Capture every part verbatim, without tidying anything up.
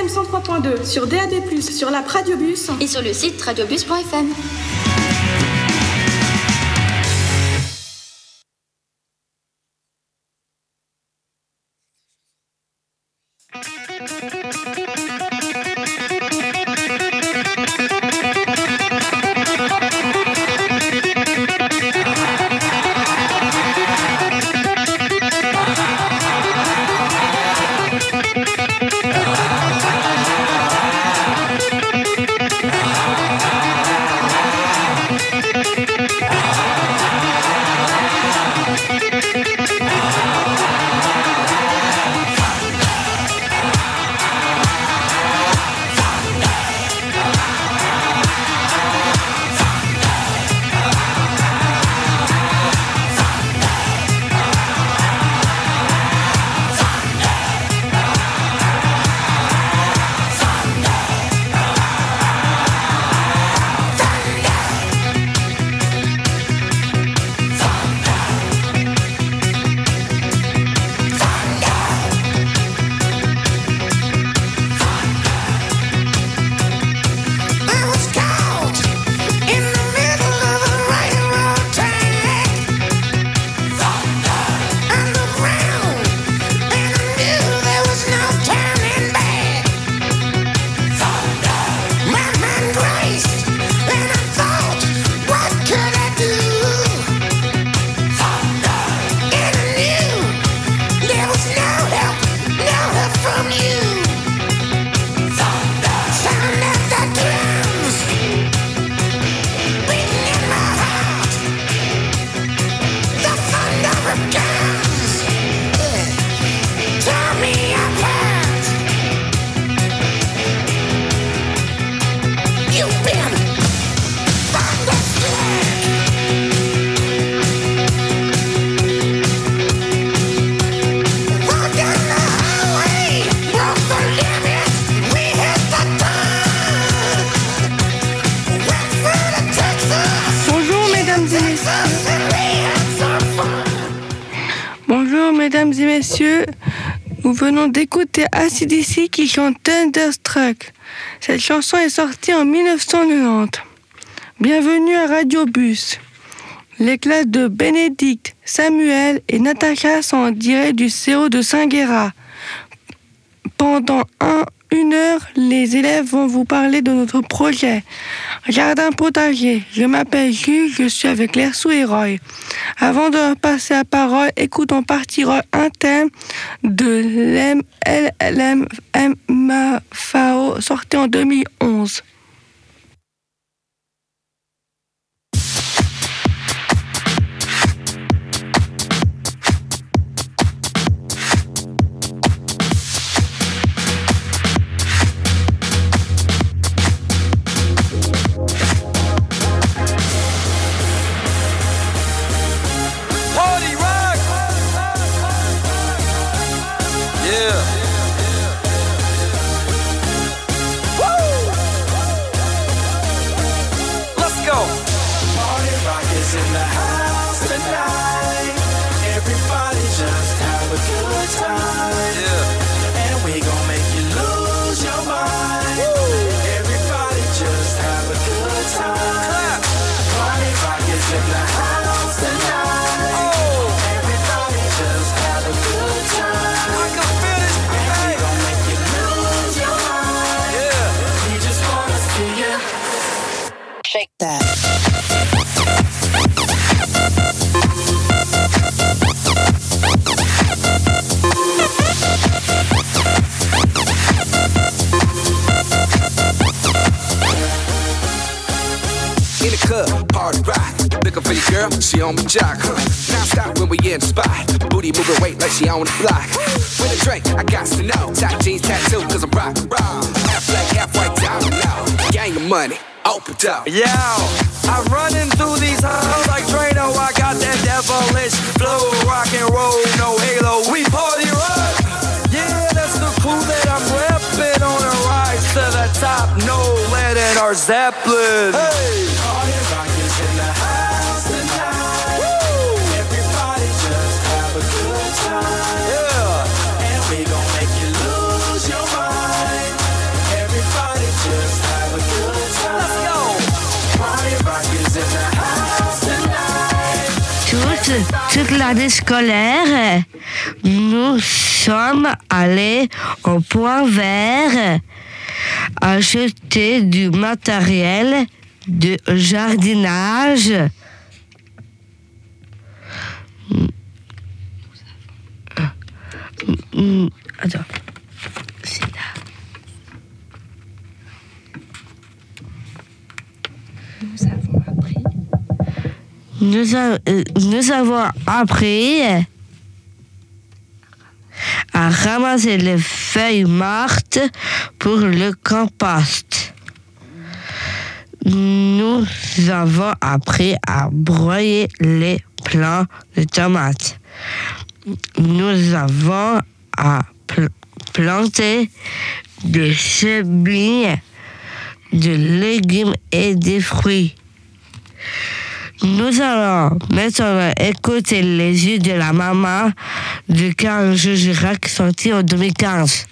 M cent trois point deux, sur D A B plus, sur l'app Radiobus et sur le site radiobus point f m. Mesdames et messieurs, nous venons d'écouter A C D C qui chante Thunderstruck. Cette chanson est sortie en dix-neuf cent quatre-vingt-dix. Bienvenue à Radiobus. Les classes de Bénédicte, Samuel et Natacha sont en direct du C O de Saint-Guérat. Pendant un, une heure, les élèves vont vous parler de notre projet Jardin potager. Je m'appelle Jules, je suis avec Lersou et Roy. Avant de leur passer la parole, écoutons partie Roy un thème de l'L L M M F A O sorti en deux mille onze. Shake that. In the club, party rock. Looking for your girl, she on my jock. Huh? Now stop when we in the spot. Booty moving weight like she on the block. With a drink, I got to know. Tight jeans, tattoo, cause I'm rock and roll. Half black, half white, diamond now. Gang of money, open up. Yo, I'm running through these halls like Drano. I got that devilish flow, rock and roll, no halo. We party rock. Yeah, that's the crew that I'm repping on a rise to the top. No lead in our Zeppelin. Hey, party rock is in the house tonight. Woo! Everybody just have a good time. Yeah, and we gon' make you lose your mind. toute l'année scolaire, nous sommes allés au Point Vert acheter du matériel de jardinage. Attends, c'est là. Nous avons appris. Nous, a, euh, nous avons appris à ramasser les feuilles mortes pour le compost. Nous avons appris à broyer les plants de tomates. Nous avons à pl- planter des semis de légumes et des fruits. Nous allons maintenant écouter les yeux de la maman de Karl Girac sorti en deux mille quinze.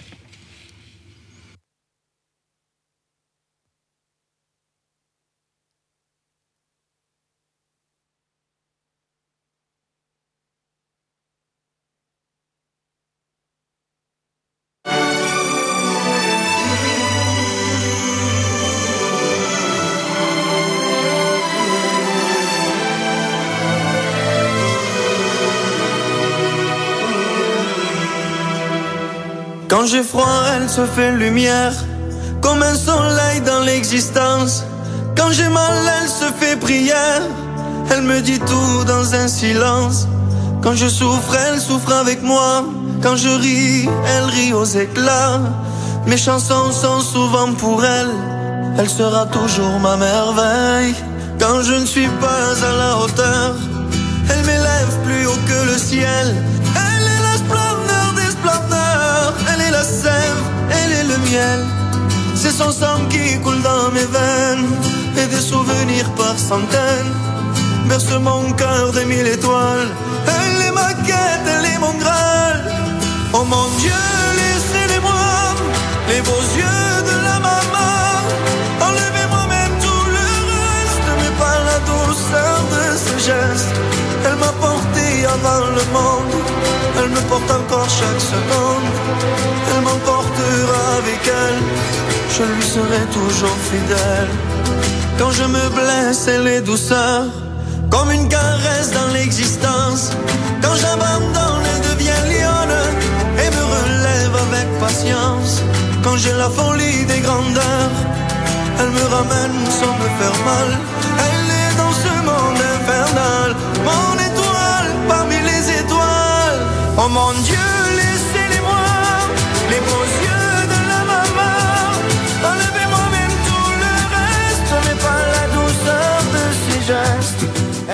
Quand j'ai froid, elle se fait lumière, comme un soleil dans l'existence. Quand j'ai mal, elle se fait prière, elle me dit tout dans un silence. Quand je souffre, elle souffre avec moi. Quand je ris, elle rit aux éclats. Mes chansons sont souvent pour elle, elle sera toujours ma merveille. Quand je ne suis pas à la hauteur, elle m'élève plus haut que le ciel. Elle est la splendeur des splendeurs, elle est la sève, elle est le miel. C'est son sang qui coule dans mes veines, et des souvenirs par centaines berce mon cœur de mille étoiles. Elle est ma quête, elle est mon Graal. Oh mon Dieu, laissez-les-moi, les beaux yeux de la maman. Enlevez-moi même tout le reste, mais pas la douceur de ses gestes. Elle m'a porté avant le monde, elle me porte encore chaque seconde. Elle m'emportera avec elle, je lui serai toujours fidèle. Quand je me blesse, elle est douceur, comme une caresse dans l'existence. Quand j'abandonne, elle devient lionne et me relève avec patience. Quand j'ai la folie des grandeurs, elle me ramène sans me faire mal. Elle est dans ce monde infernal, mon étoile parmi les étoiles. Oh mon Dieu, laissez-les-moi, les beaux yeux de la maman. Enlevez-moi même tout le reste, mais pas la douceur de ses gestes.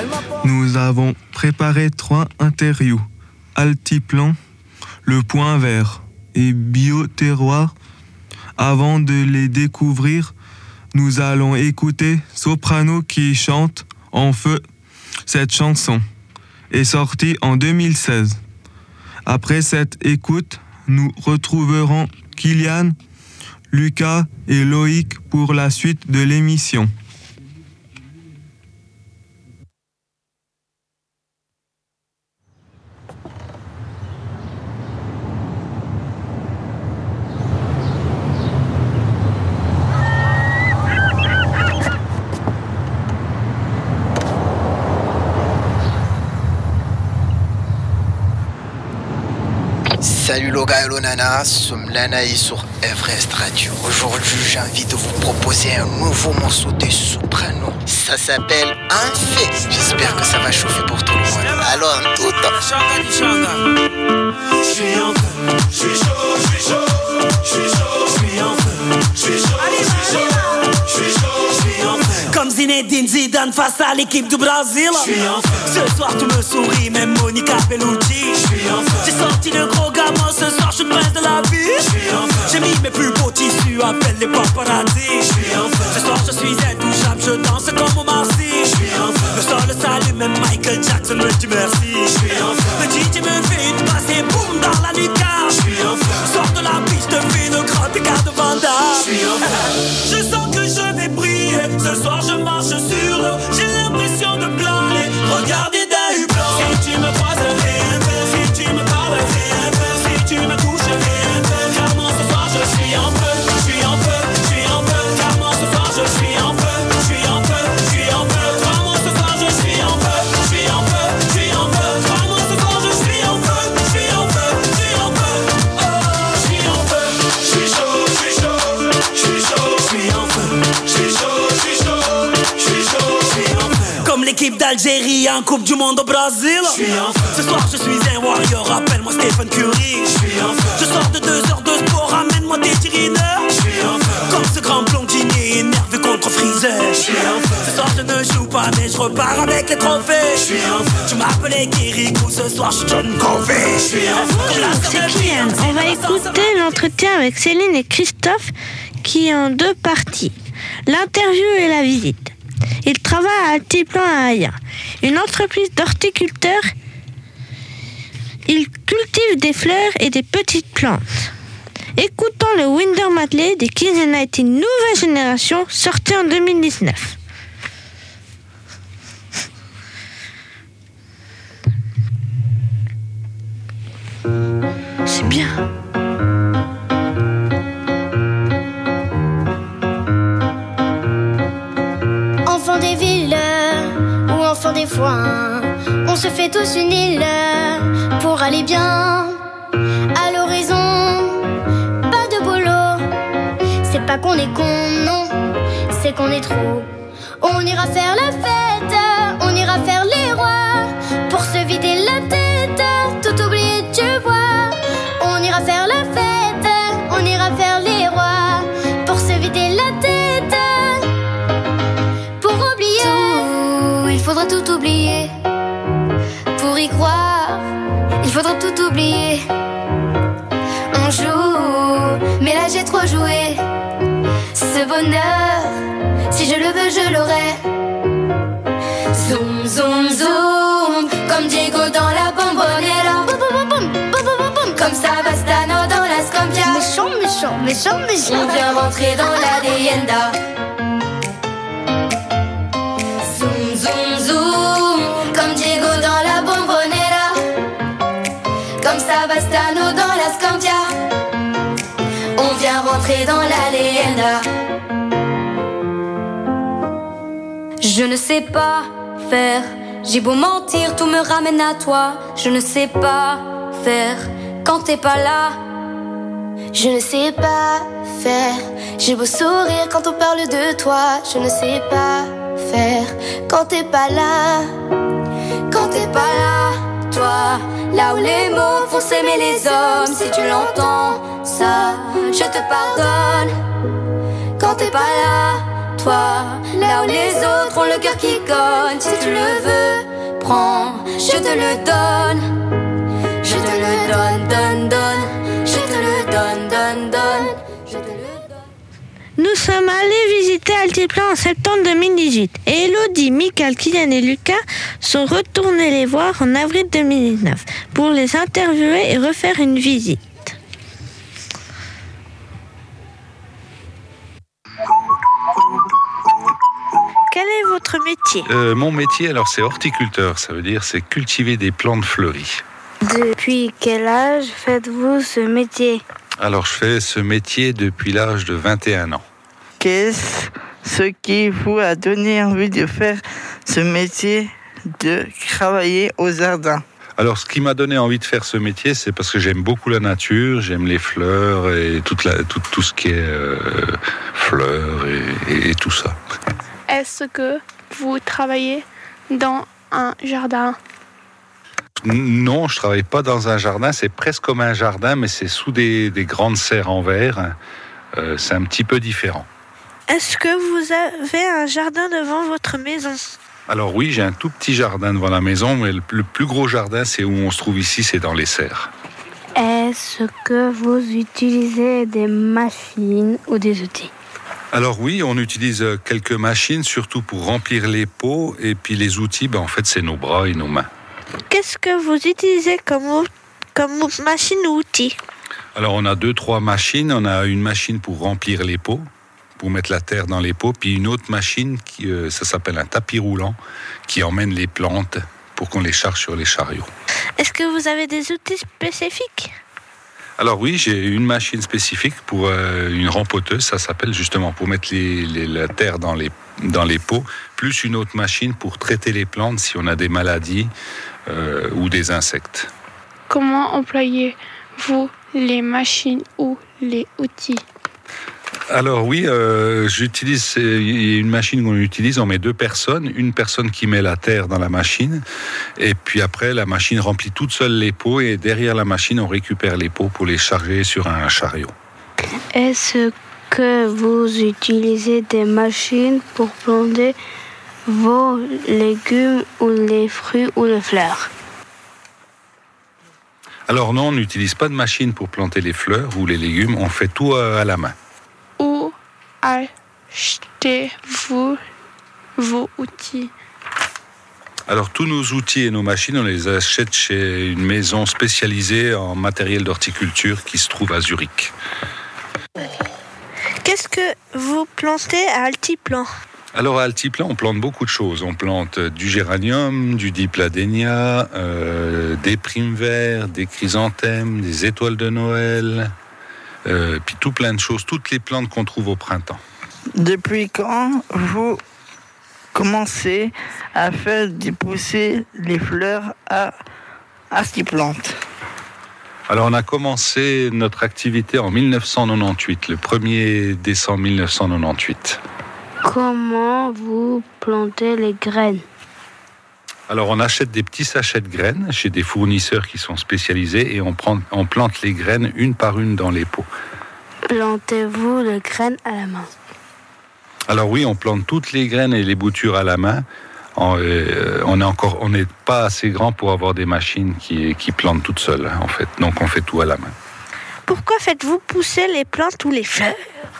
Nous avons préparé trois interviews, Altiplan, Le Point Vert et Bioterroir. Avant de les découvrir, nous allons écouter Soprano qui chante En feu. Cette chanson est sortie en deux mille seize. Après cette écoute, nous retrouverons Kylian, Lucas et Loïc pour la suite de l'émission. Salut Loga et Lonana, sommes Lanaï sur Everest Radio. Aujourd'hui, j'ai envie de vous proposer un nouveau morceau de Soprano. Ça s'appelle Un fait. J'espère que ça va chauffer pour tout le monde. Alors, en tout temps. Je suis en feu, je suis chaud, je suis chaud, je suis chaud, je suis en feu, je suis chaud, je suis chaud, je suis chaud, je suis en feu. Comme Zinedine Zidane face à l'équipe du Brésil. Je suis en feu. Ce soir tu me souris, même Monica Bellucci. Je suis en feu. J'ai sorti le gros gamin, ce soir je suis le prince de la vie. Je suis en feu. J'ai mis mes plus beaux tissus, appelle les paparazzi. Je suis en feu. Ce soir je suis intouchable, je danse comme Omar Sy. Je suis en feu. Le sol le salue, même Michael Jackson me dit merci. Je suis en feu. Le D J me fait une passe et boum dans la lucarne. Je suis en feu. Sors de la piste, te fais une crotte et garde Vanda. Je suis en feu. Je sens que je vais briller. Ce soir je marche sur l'eau, j'ai l'impression de planer. Regardez d'un hublot. l'équipe d'Algérie en Coupe du Monde au Brésil. Ce soir je suis un warrior, appelle-moi Stephen Curry. Je sors de deux heures de sport, ramène-moi des tirineurs. Comme ce grand blondinier énervé contre Freezer. Ce soir je ne joue pas mais je repars avec les trophées. Tu m'appelais Kirikou, ce soir je suis John Covey. C'est Kylian. On va écouter l'entretien avec Céline et Christophe qui est en deux parties. L'interview et la visite. Ils travaillent à Altiplan à Aya, une entreprise d'horticulteurs. Ils cultivent des fleurs et des petites plantes. Écoutons le Winder Medley des Kids United nouvelle génération sorti en deux mille dix-neuf. C'est bien. Enfants des villes ou enfants des foins, on se fait tous une île pour aller bien. À l'horizon, pas de boulot. C'est pas qu'on est con, non, c'est qu'on est trop. On ira faire la fête, on ira faire les rois, pour se vider la tête, tout oublier, tu vois. On ira faire la fête, on ira faire les rois, pour se vider la tête. Pour oublier tout, il faudra tout oublier. Pour y croire, il faudra tout oublier. On joue, mais là j'ai trop joué. Ce bonheur, si je le veux, je l'aurai. Zoom, zoom, zoom, comme Diego dans la bombonera. Boum, boum, boum, boum, boum, boum, boum, comme Savastano dans la Scampia. Méchant, méchant, méchant, méchant. On vient rentrer dans la leyenda. Zoom, zoom, zoom, comme Diego dans la bombonera. Comme Savastano dans la Scampia. On vient rentrer dans la leyenda. Je ne sais pas faire, j'ai beau mentir, tout me ramène à toi. Je ne sais pas faire quand t'es pas là. Je ne sais pas faire, j'ai beau sourire quand on parle de toi. Je ne sais pas faire quand t'es pas là. Quand t'es pas là, toi, là où les mots font s'aimer les hommes. Si tu l'entends, ça, je te pardonne. Quand t'es pas là, toi, là où les autres ont le cœur qui cogne. Si tu le veux, prends, je te le donne. Je te le donne, donne, donne. Je te le donne, donne, donne. Je te le donne. Nous sommes allés visiter Altiplan en septembre deux mille dix-huit et Elodie, Michael, Kylian et Lucas sont retournés les voir en avril deux mille dix-neuf pour les interviewer et refaire une visite. Quel est votre métier ? euh, Mon métier, alors, c'est horticulteur. Ça veut dire c'est cultiver des plantes fleuries. Depuis quel âge faites-vous ce métier ? Alors, je fais ce métier depuis l'âge de vingt et un ans. Qu'est-ce ce qui vous a donné envie de faire ce métier, de travailler au jardin ? Alors, ce qui m'a donné envie de faire ce métier, c'est parce que j'aime beaucoup la nature, j'aime les fleurs et toute la, tout, tout ce qui est euh, fleurs et, et, et tout ça. Est-ce que vous travaillez dans un jardin ? Non, je ne travaille pas dans un jardin. C'est presque comme un jardin, mais c'est sous des, des grandes serres en verre. Euh, c'est un petit peu différent. Est-ce que vous avez un jardin devant votre maison ? Alors oui, j'ai un tout petit jardin devant la maison, mais le, le plus gros jardin, c'est où on se trouve ici, c'est dans les serres. Est-ce que vous utilisez des machines ou des outils ? Alors oui, on utilise quelques machines, surtout pour remplir les pots. Et puis les outils, ben, en fait, c'est nos bras et nos mains. Qu'est-ce que vous utilisez comme, comme machine ou outil ? Alors on a deux, trois machines. On a une machine pour remplir les pots, pour mettre la terre dans les pots. Puis une autre machine, qui, euh, ça s'appelle un tapis roulant, qui emmène les plantes pour qu'on les charge sur les chariots. Est-ce que vous avez des outils spécifiques ? Alors oui, j'ai une machine spécifique pour euh, une rempoteuse, ça s'appelle justement pour mettre les, les, la terre dans les, dans les pots, plus une autre machine pour traiter les plantes si on a des maladies euh, ou des insectes. Comment employez-vous les machines ou les outils ? Alors oui, euh, j'utilise il y a une machine qu'on utilise, on met deux personnes, une personne qui met la terre dans la machine, et puis après la machine remplit toute seule les pots, et derrière la machine on récupère les pots pour les charger sur un chariot. Est-ce que vous utilisez des machines pour planter vos légumes ou les fruits ou les fleurs? Alors non, on n'utilise pas de machine pour planter les fleurs ou les légumes, on fait tout à la main. Où achetez-vous vos outils? Alors tous nos outils et nos machines, on les achète chez une maison spécialisée en matériel d'horticulture qui se trouve à Zurich. Qu'est-ce que vous plantez à Altiplan? Alors à Altiplan, on plante beaucoup de choses. On plante du géranium, du dipladénia, euh, des primes verts, des chrysanthèmes, des étoiles de Noël, euh, puis tout plein de choses, toutes les plantes qu'on trouve au printemps. Depuis quand vous commencez à faire dépousser les fleurs à Altiplan? Alors on a commencé notre activité en dix-neuf cent quatre-vingt-dix-huit, le premier décembre dix-neuf cent quatre-vingt-dix-huit. Comment vous plantez les graines? Alors on achète des petits sachets de graines chez des fournisseurs qui sont spécialisés et on, prend, on plante les graines une par une dans les pots. Plantez-vous les graines à la main? Alors oui, on plante toutes les graines et les boutures à la main. On euh, on est encore, on n'est pas assez grand pour avoir des machines qui, qui plantent toutes seules en fait. Donc on fait tout à la main. Pourquoi faites-vous pousser les plantes ou les fleurs?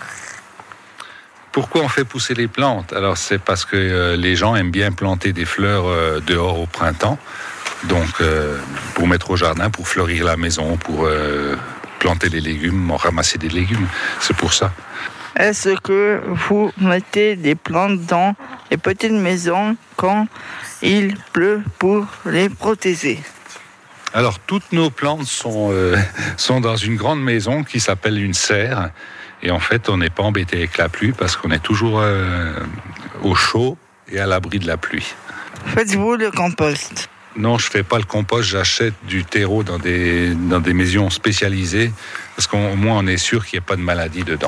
Pourquoi on fait pousser les plantes? Alors c'est parce que euh, les gens aiment bien planter des fleurs euh, dehors au printemps, donc euh, pour mettre au jardin, pour fleurir la maison, pour euh, planter les légumes, ramasser des légumes. C'est pour ça. Est-ce que vous mettez des plantes dans les petites maisons quand il pleut pour les protéger? Alors toutes nos plantes sont, euh, sont dans une grande maison qui s'appelle une serre. Et en fait, on n'est pas embêté avec la pluie parce qu'on est toujours euh, au chaud et à l'abri de la pluie. Faites-vous le compost? Non, je ne fais pas le compost. J'achète du terreau dans des, dans des maisons spécialisées parce qu'au moins, on est sûr qu'il n'y a pas de maladie dedans.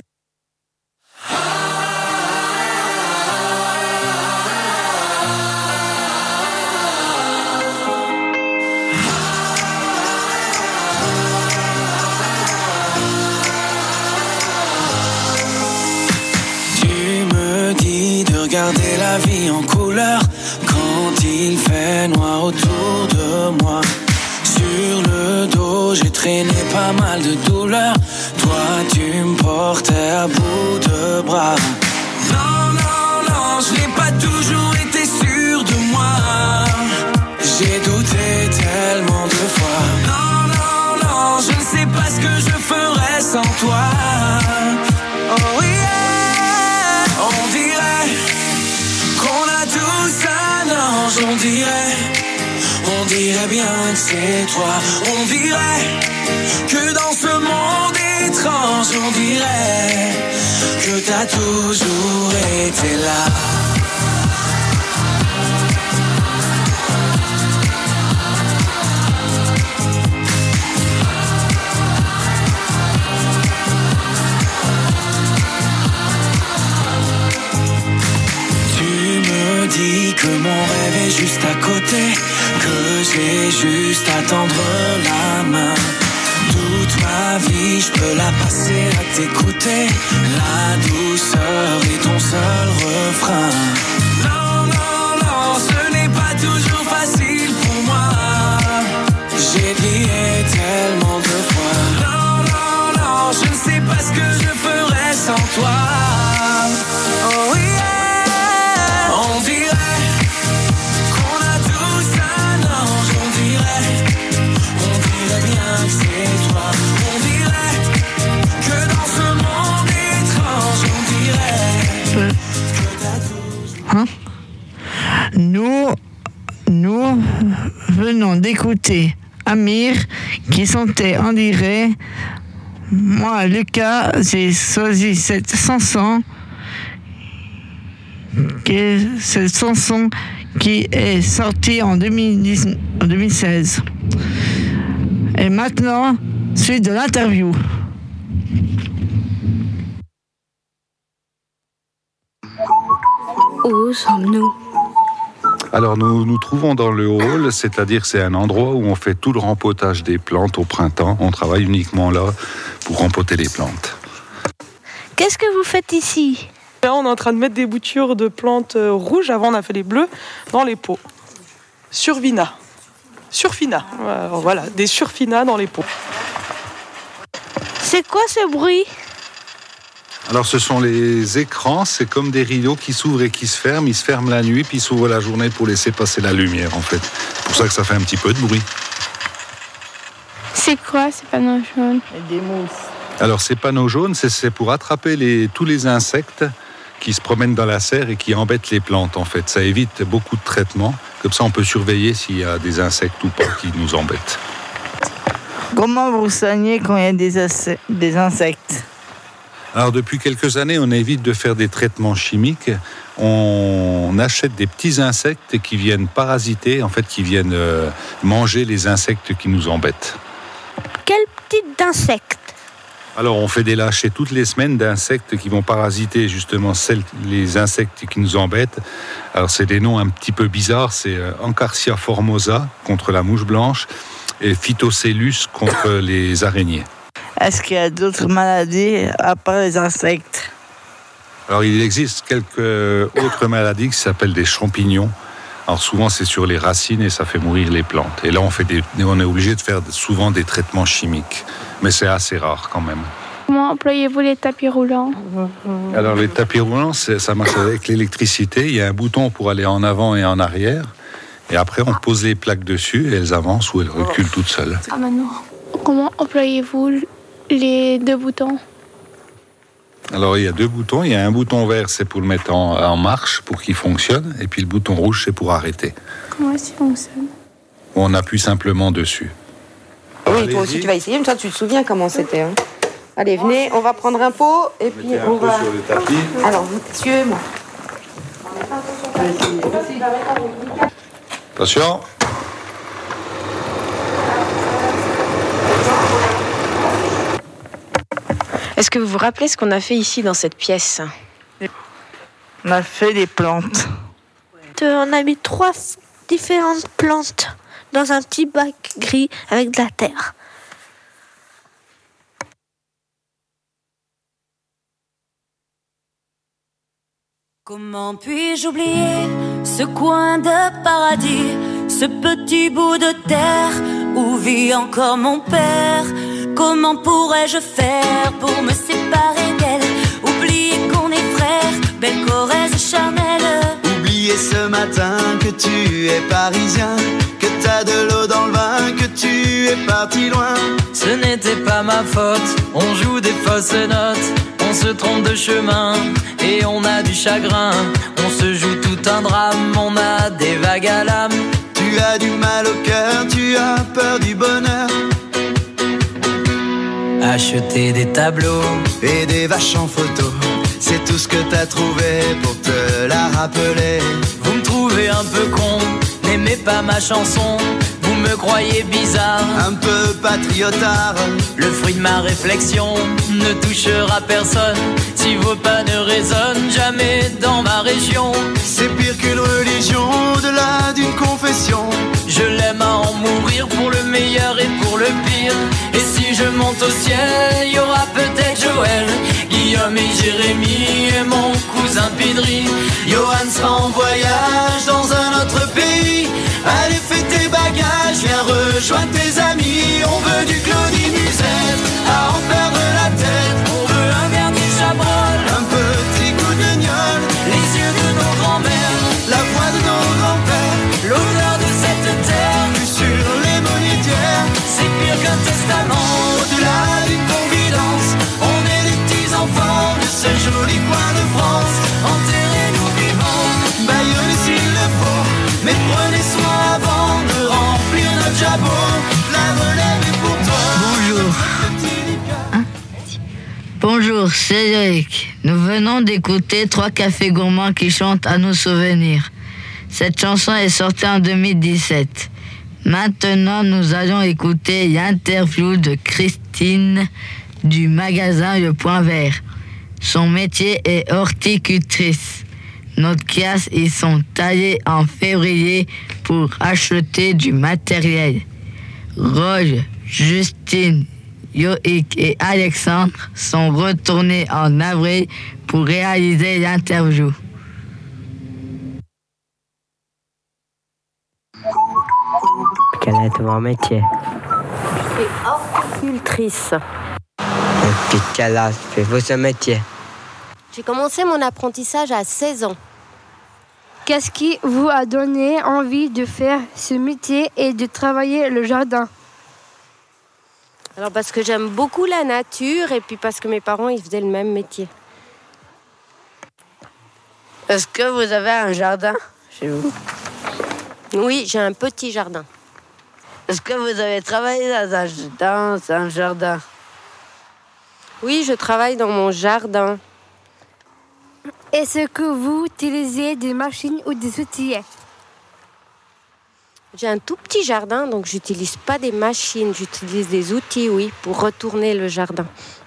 Regarder la vie en couleur quand il fait noir autour de moi. Sur le dos, j'ai traîné pas mal de douleurs. Toi, tu me portais à bout de bras. Non, non, non, je n'ai pas toujours été sûr de moi. J'ai douté tellement de fois. Non, non, non, je ne sais pas ce que je ferais sans toi. Oh yeah, on dirait qu'on a tous un ange, on dirait, on dirait bien que c'est toi. On dirait que dans ce monde étrange, on dirait que t'as toujours été là. Dis que mon rêve est juste à côté, que j'ai juste à tendre la main. Toute ma vie, je peux la passer à t'écouter. La douceur est ton seul refrain. Non, non, non, ce n'est pas toujours facile pour moi. J'ai prié tellement de fois. Non, non, non, je ne sais pas ce que je ferais sans toi. Oh yeah. On dirait qu'on a tous un ange, on dirait, on dirait bien que c'est toi. On dirait que dans ce monde étrange, on dirait que t'as toujours... Hein? Nous, nous venons d'écouter Amir qui chantait en direct. Moi, Lucas, j'ai choisi cette chanson. Cette chanson qui est sortie en deux mille dix, en deux mille seize. Et maintenant, suite de l'interview. Où sommes-nous? Alors nous nous trouvons dans le hall, c'est-à-dire c'est un endroit où on fait tout le rempotage des plantes au printemps. On travaille uniquement là pour rempoter les plantes. Qu'est-ce que vous faites ici? Là, on est en train de mettre des boutures de plantes rouges. Avant, on a fait les bleus dans les pots. Survina. Surfina. Euh, voilà, des surfinas dans les pots. C'est quoi ce bruit? Alors ce sont les écrans, c'est comme des rideaux qui s'ouvrent et qui se ferment. Ils se ferment la nuit puis ils s'ouvrent la journée pour laisser passer la lumière en fait. C'est pour ça que ça fait un petit peu de bruit. C'est quoi ces panneaux jaunes? Des mousses. Alors ces panneaux jaunes, c'est, c'est pour attraper les, tous les insectes qui se promènent dans la serre et qui embêtent les plantes en fait. Ça évite beaucoup de traitements. Comme ça on peut surveiller s'il y a des insectes ou pas qui nous embêtent. Comment vous soignez quand il y a des, ace- des insectes? Alors depuis quelques années, on évite de faire des traitements chimiques. On achète des petits insectes qui viennent parasiter, en fait, qui viennent euh, manger les insectes qui nous embêtent. Quel type d'insectes? Alors on fait des lâchers toutes les semaines d'insectes qui vont parasiter justement celles, les insectes qui nous embêtent. Alors c'est des noms un petit peu bizarres, c'est euh, Encarsia formosa contre la mouche blanche et Phytocellus contre les araignées. Est-ce qu'il y a d'autres maladies à part les insectes? Alors il existe quelques autres maladies qui s'appellent des champignons. Alors souvent c'est sur les racines et ça fait mourir les plantes. Et là on, fait des, on est obligé de faire souvent des traitements chimiques. Mais c'est assez rare quand même. Comment employez-vous les tapis roulants? Alors les tapis roulants, c'est, ça marche avec l'électricité. Il y a un bouton pour aller en avant et en arrière. Et après on pose les plaques dessus et elles avancent ou elles reculent toutes seules. Ah maintenant. Comment employez-vous les deux boutons? Alors il y a deux boutons, il y a un bouton vert, c'est pour le mettre en, en marche, pour qu'il fonctionne, et puis le bouton rouge, c'est pour arrêter. Comment est-ce qu'il fonctionne? On appuie simplement dessus. Oui, Allez-y. toi aussi tu vas essayer, mais toi tu te souviens comment c'était. Hein. Allez, venez, on va prendre un pot, et puis Mettez un on peu va... sur le tapis. Alors, vous, suivez-moi. Attention. Est-ce que vous vous rappelez ce qu'on a fait ici dans cette pièce? On a fait des plantes. On a mis trois différentes plantes dans un petit bac gris avec de la terre. Comment puis-je oublier ce coin de paradis, ce petit bout de terre où vit encore mon père? Comment pourrais-je faire pour me séparer d'elle? Oublier qu'on est frères, belle Corrèze charnelle. Oublier ce matin que tu es parisien, que t'as de l'eau dans le vin, que tu es parti loin. Ce n'était pas ma faute, on joue des fausses notes, on se trompe de chemin et on a du chagrin. On se joue tout un drame, on a des vagues à l'âme. Tu as du mal au cœur, tu as peur du bonheur. Acheter des tableaux et des vaches en photo, c'est tout ce que t'as trouvé pour te la rappeler. Vous me trouvez un peu con, n'aimez pas ma chanson. Vous me croyez bizarre, un peu patriotard. Le fruit de ma réflexion ne touchera personne si vos pas ne résonnent jamais dans ma région. C'est pire qu'une religion, au-delà d'une confession. Je l'aime à en mourir pour le meilleur et pour le pire. Et si je monte au ciel, il y aura peut-être Joël, Guillaume et Jérémy et mon cousin Pidri. Johan sera en voyage dans un autre pays. Allez, fais tes bagages, viens rejoindre tes amis. On veut du Claudie Musette, à en perdre la tête. On veut un dernier Chabrol, un petit coup de gnôle, les yeux de nos grands-mères, la voix de nos grands-pères, l'odeur de cette terre, vue sur les monétières. C'est pire qu'un testament, au-delà d'une confidence. On est les petits enfants de ce joli coin de France. Enterrez-nous vivants, baillonnez s'il le faut, mais prenez soin avant de remplir notre jabot. La relève est pour toi. Bonjour. Hein Bonjour, c'est Eric. Nous venons d'écouter Trois Cafés Gourmands qui chantent à nos souvenirs. Cette chanson est sortie en deux mille dix-sept. Maintenant, nous allons écouter l'interview de Christine du magasin Le Point Vert. Son métier est horticultrice. notre classe, ils sont taillés en février pour acheter du matériel. Roger, Justine, Yoïk et Alexandre sont retournés en avril pour réaliser l'interview. Quel est ton métier? Je suis horticultrice. Depuis quel âge faites-vous ce métier? J'ai commencé mon apprentissage à seize ans. Qu'est-ce qui vous a donné envie de faire ce métier et de travailler le jardin? Alors parce que j'aime beaucoup la nature et puis parce que mes parents ils faisaient le même métier. Est-ce que vous avez un jardin chez vous? Oui, j'ai un petit jardin. Est-ce que vous avez travaillé dans un, dans un jardin? Oui, je travaille dans mon jardin. Est-ce que vous utilisez des machines ou des outils? J'ai un tout petit jardin, donc j'utilise pas des machines, j'utilise des outils, oui, pour retourner le jardin.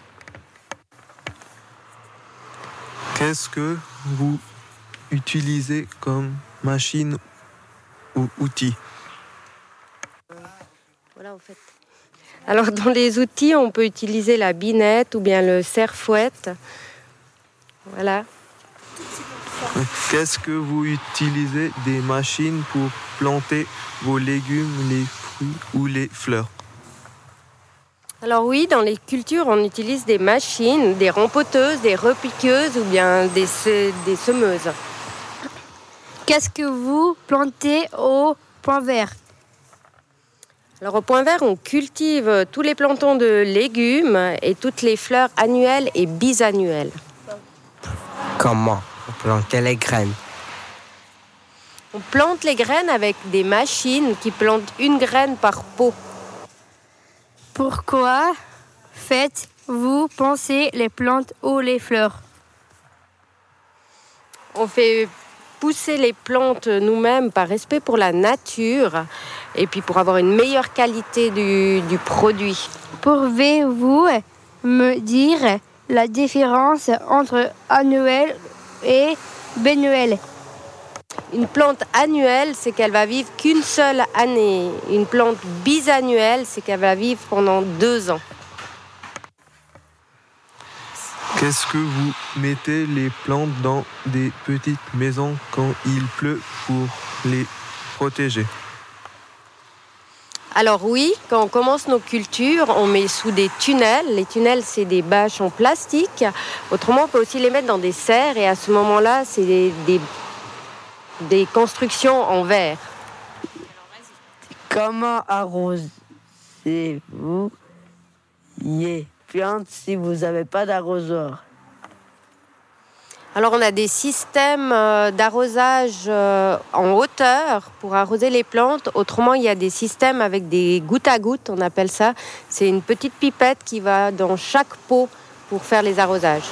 Qu'est-ce que vous utilisez comme machine ou outil? Voilà, en fait. Alors, dans les outils, on peut utiliser la binette ou bien le serre-fouette. Voilà. Qu'est-ce que vous utilisez des machines pour planter vos légumes, les fruits ou les fleurs? Alors oui, dans les cultures, on utilise des machines, des rempoteuses, des repiqueuses ou bien des, se- des semeuses. Qu'est-ce que vous plantez au point vert? Alors au point vert, on cultive tous les plantons de légumes et toutes les fleurs annuelles et bisannuelles. Comment vous plantez les graines? On plante les graines avec des machines qui plantent une graine par pot. Pourquoi faites-vous penser les plantes ou les fleurs? On fait pousser les plantes nous-mêmes par respect pour la nature et puis pour avoir une meilleure qualité du, du produit. Pouvez-vous me dire la différence entre annuel et biannuel? Une plante annuelle, c'est qu'elle va vivre qu'une seule année. Une plante bisannuelle, c'est qu'elle va vivre pendant deux ans. Qu'est-ce que vous mettez les plantes dans des petites maisons quand il pleut pour les protéger? Alors oui, quand on commence nos cultures, on met sous des tunnels. Les tunnels, c'est des bâches en plastique. Autrement, on peut aussi les mettre dans des serres et à ce moment-là, c'est des, des, des constructions en verre. Comment arrosez-vous les plantes si vous n'avez pas d'arrosoir? Alors on a des systèmes euh, d'arrosage euh, en hauteur pour arroser les plantes. Autrement, il y a des systèmes avec des gouttes à gouttes, on appelle ça. C'est une petite pipette qui va dans chaque pot pour faire les arrosages.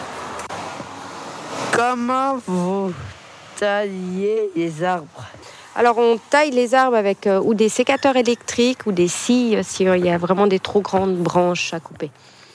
Comment vous taillez les arbres? Alors on taille les arbres avec euh, ou des sécateurs électriques ou des scies s'il y a vraiment des trop grandes branches à couper.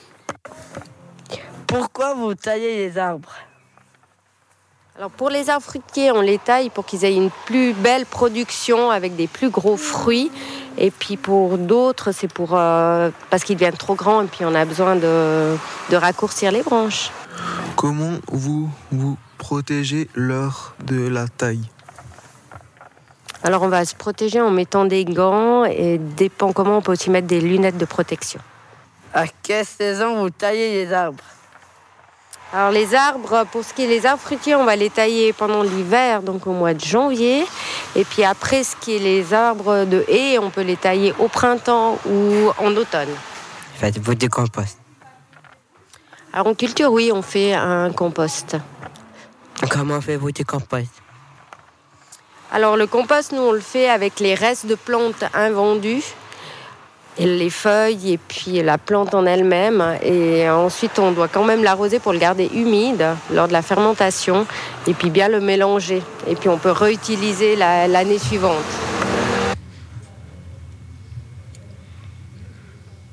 Pourquoi vous taillez les arbres? Alors pour les arbres fruitiers, on les taille pour qu'ils aient une plus belle production avec des plus gros fruits. Et puis pour d'autres, c'est pour euh, parce qu'ils deviennent trop grands et puis on a besoin de, de raccourcir les branches. Comment vous vous protégez lors de la taille? Alors on va se protéger en mettant des gants et dépend comment on peut aussi mettre des lunettes de protection. À quelle saison vous taillez les arbres? Alors les arbres, pour ce qui est des arbres fruitiers, on va les tailler pendant l'hiver, donc au mois de janvier. Et puis après, ce qui est les arbres de haies, on peut les tailler au printemps ou en automne. Faites-vous du compost? Alors en culture, oui, on fait un compost. Comment faites-vous du compost? Alors le compost, nous, on le fait avec les restes de plantes invendues. Et les feuilles et puis la plante en elle-même. Et ensuite, on doit quand même l'arroser pour le garder humide lors de la fermentation et puis bien le mélanger. Et puis on peut réutiliser la, l'année suivante.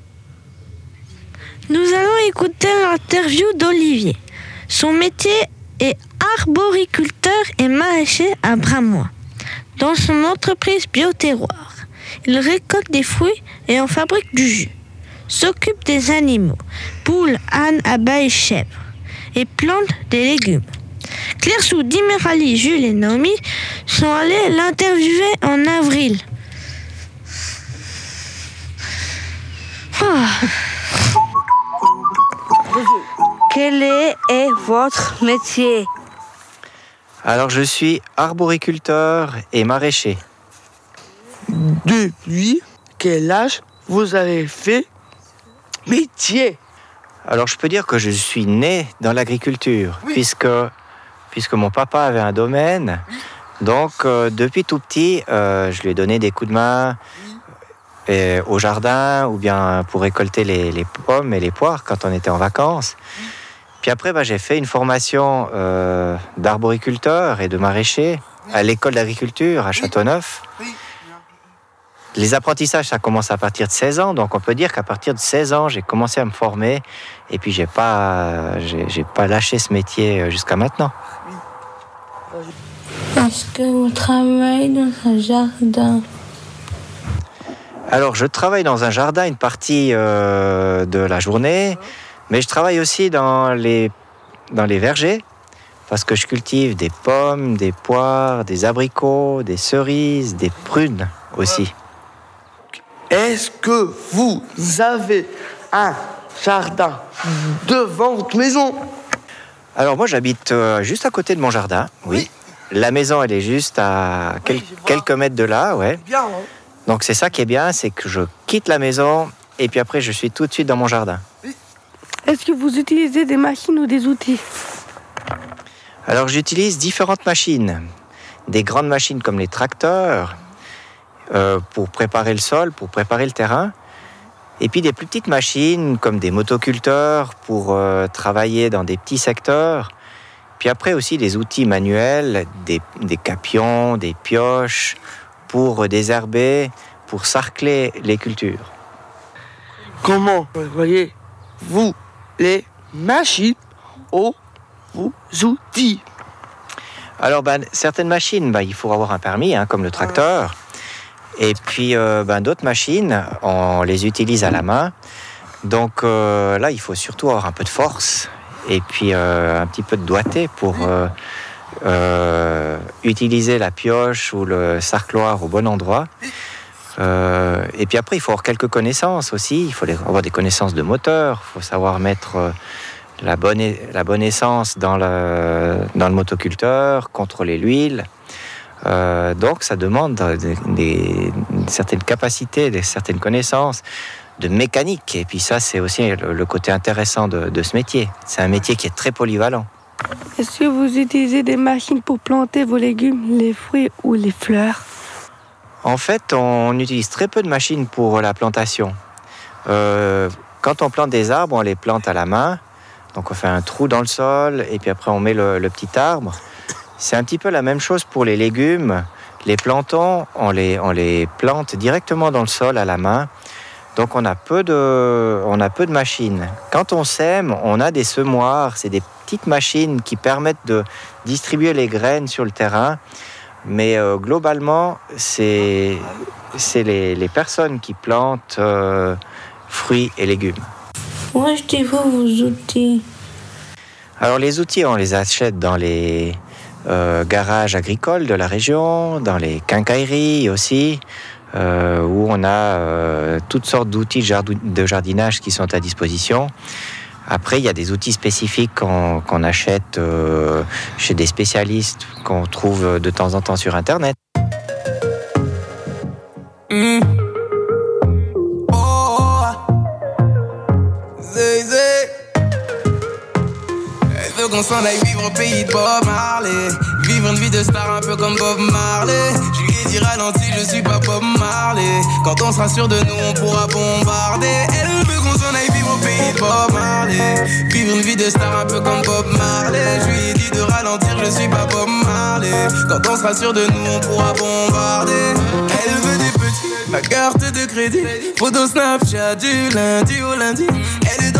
Nous allons écouter l'interview d'Olivier. Son métier est arboriculteur et maraîcher à Bramois, dans son entreprise Bioterroir. Il récolte des fruits et en fabrique du jus, s'occupe des animaux, poules, ânes, abeilles, chèvres, et plante des légumes. Claire Soudi, Merali, Jules et Naomi sont allés l'interviewer en avril. Oh. Quel est, est votre métier? Alors je suis arboriculteur et maraîcher. Depuis quel âge vous avez fait métier? Alors je peux dire que je suis né dans l'agriculture, oui. puisque, puisque mon papa avait un domaine. Donc euh, depuis tout petit, euh, je lui ai donné des coups de main euh, au jardin ou bien pour récolter les, les pommes et les poires quand on était en vacances. Puis après, bah, j'ai fait une formation euh, d'arboriculteur et de maraîcher à l'école d'agriculture à Châteauneuf. Les apprentissages, ça commence à partir de seize ans, donc on peut dire qu'à partir de seize ans, j'ai commencé à me former et puis j'ai pas, j'ai, j'ai pas lâché ce métier jusqu'à maintenant. Est-ce que vous travaillez dans un jardin? Alors, je travaille dans un jardin une partie euh, de la journée, mais je travaille aussi dans les, dans les vergers parce que je cultive des pommes, des poires, des abricots, des cerises, des prunes aussi. Est-ce que vous avez un jardin devant votre maison? Alors moi j'habite euh, juste à côté de mon jardin, oui. oui. La maison elle est juste à quel- oui, quelques mètres de là, ouais. Bien, hein. Donc c'est ça qui est bien, c'est que je quitte la maison et puis après je suis tout de suite dans mon jardin. Oui. Est-ce que vous utilisez des machines ou des outils? Alors j'utilise différentes machines. Des grandes machines comme les tracteurs, Euh, pour préparer le sol, pour préparer le terrain. Et puis des plus petites machines comme des motoculteurs pour euh, travailler dans des petits secteurs. Puis après aussi des outils manuels, des, des capions, des pioches pour désherber, pour sarcler les cultures. Comment voyez-vous les machines aux outils? Alors ben, certaines machines, ben, il faut avoir un permis, hein, comme le tracteur. Et puis, euh, ben, d'autres machines, on les utilise à la main. Donc euh, là, il faut surtout avoir un peu de force et puis euh, un petit peu de doigté pour euh, euh, utiliser la pioche ou le sarcloir au bon endroit. Euh, et puis après, il faut avoir quelques connaissances aussi. Il faut avoir des connaissances de moteur. Il faut savoir mettre euh, la, bonne, la bonne essence dans le, dans le motoculteur, contrôler l'huile. Euh, donc ça demande des, des, certaines capacités, des, certaines connaissances de mécanique. Et puis ça, c'est aussi le, le côté intéressant de, de ce métier. C'est un métier qui est très polyvalent. Est-ce que vous utilisez des machines pour planter vos légumes, les fruits ou les fleurs? En fait, on utilise très peu de machines pour la plantation. Euh, quand on plante des arbres, on les plante à la main. Donc on fait un trou dans le sol et puis après on met le, le petit arbre. C'est un petit peu la même chose pour les légumes. Les plantons, on les, on les plante directement dans le sol à la main. Donc on a peu de, on a peu de machines. Quand on sème, on a des semoirs. C'est des petites machines qui permettent de distribuer les graines sur le terrain. Mais euh, globalement, c'est, c'est les, les personnes qui plantent euh, fruits et légumes. Où achetez-vous vos outils? Alors les outils, on les achète dans les Euh, garages agricoles de la région, dans les quincailleries aussi, euh, où on a euh, toutes sortes d'outils de jardinage qui sont à disposition. Après, il y a des outils spécifiques qu'on, qu'on achète euh, chez des spécialistes qu'on trouve de temps en temps sur Internet. Mmh. Oh, zé, zé. Elle veut qu'on s'en aille vivre au pays de Bob Marley. Vivre une vie de star un peu comme Bob Marley. Je lui ai dit ralenti, je suis pas Bob Marley. Quand on sera sûr de nous, on pourra bombarder. Elle veut qu'on s'en aille vivre au pays de Bob Marley. Vivre une vie de star un peu comme Bob Marley. Je lui ai dit de ralentir, je suis pas Bob Marley. Quand on sera sûr de nous, on pourra bombarder. Elle veut des petits, ma carte de crédit. Photo Snapchat du lundi au lundi. Elle est dans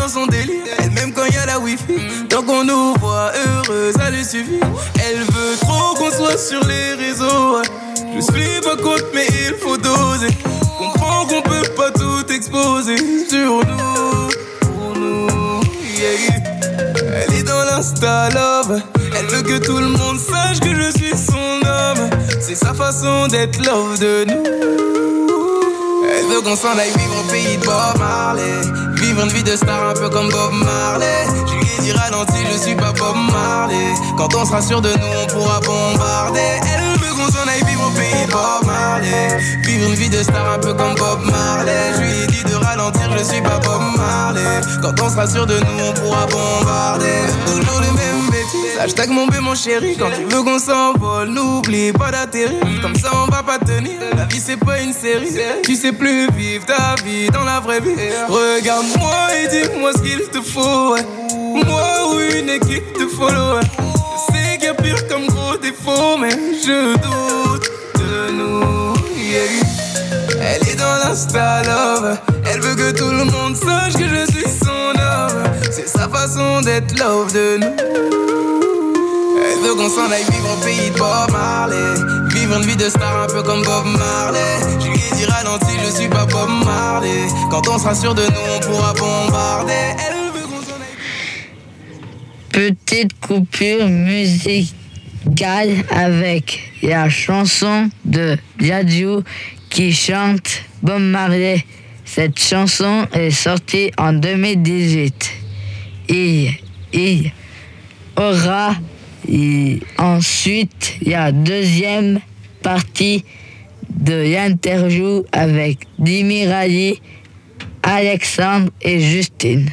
dans son délire. Elle même quand y a la wifi. Tant qu'on nous voit heureux, ça lui suffit. Elle veut trop qu'on soit sur les réseaux. Je suis pas contre, mais il faut doser. Comprends qu'on peut pas tout exposer sur nous, pour nous. Yeah. Elle est dans l'insta love. Elle veut que tout le monde sache que je suis son homme. C'est sa façon d'être love de nous. Elle veut qu'on s'en aille vivre au pays de Bob Marley. Vivre une vie de star un peu comme Bob Marley. Je lui ai dit ralenti, je suis pas Bob Marley. Quand on sera sûr de nous, on pourra bombarder. Elle veut qu'on s'en aille vivre au pays de Bob Marley. Vivre une vie de star un peu comme Bob Marley. Je lui ai dit de ralentir, je suis pas Bob Marley. Quand on sera sûr de nous, on pourra bombarder. Toujours les mêmes bêtises. Hashtag mon bé mon chéri. Quand tu veux qu'on s'envole, n'oublie pas d'atterrir. Comme ça on va pas tenir. La vie c'est pas une série. Tu sais plus vivre ta vie dans la vraie vie. Regarde-moi et dis-moi ce qu'il te faut. Moi ou une équipe de follow. Je sais qu'il y a pire comme gros défaut, mais je doute de nous. Yeah. Elle est dans l'insta love. Elle veut que tout le monde sache que je suis son homme. C'est sa façon d'être love de nous. Elle veut qu'on s'en aille vivre au pays de Bob Marley. Vivre une vie de star un peu comme Bob Marley. Je lui ai dit ralenti, je suis pas Bob Marley. Quand on sera sûr de nous, on pourra bombarder. Elle veut qu'on s'en aille. Petite coupure musicale avec la chanson de Yadiou qui chante Bob Marley. Cette chanson est sortie en deux mille dix-huit. Et il aura et ensuite il y a deuxième partie de l'interview avec Dimirali, Alexandre et Justine.